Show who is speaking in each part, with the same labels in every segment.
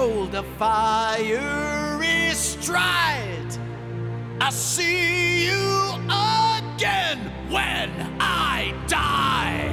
Speaker 1: hold a fiery stride. I see you again when I die.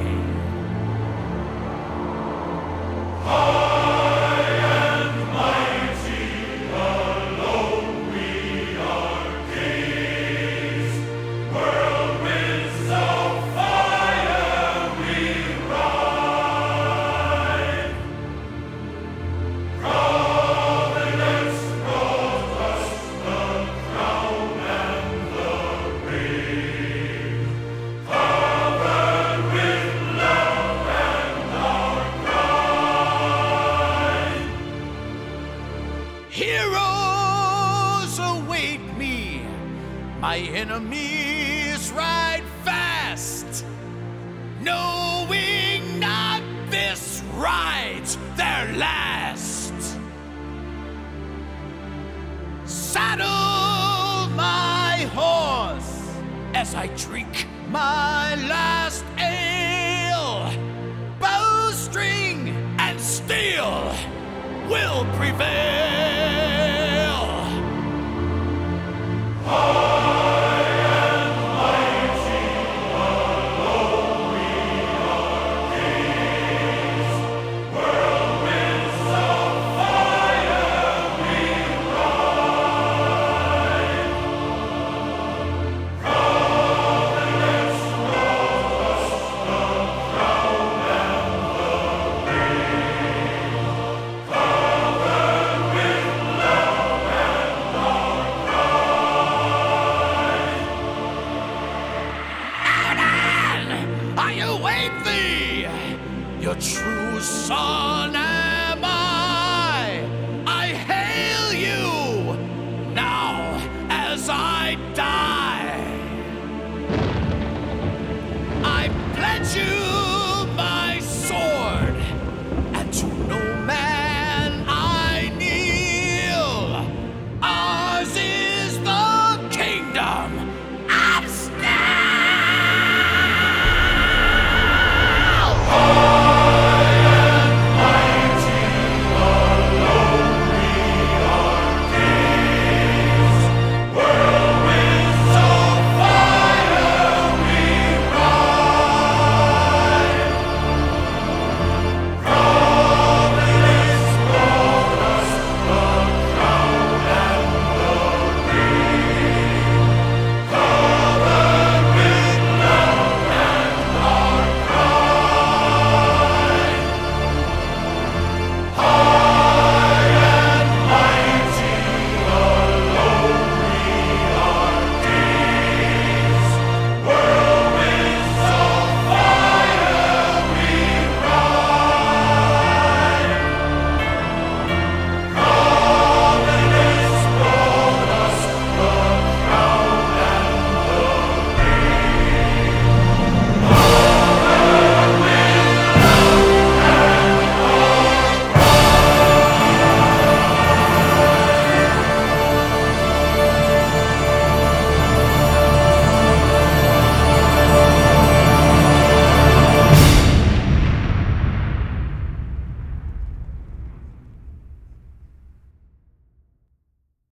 Speaker 1: Heroes await me, my enemies ride fast, knowing not this ride's their last. Saddle my horse as I drink my last ale. Bowstring and steel will prevail. I await thee, your true son am I. I hail you now as I die. I pledge you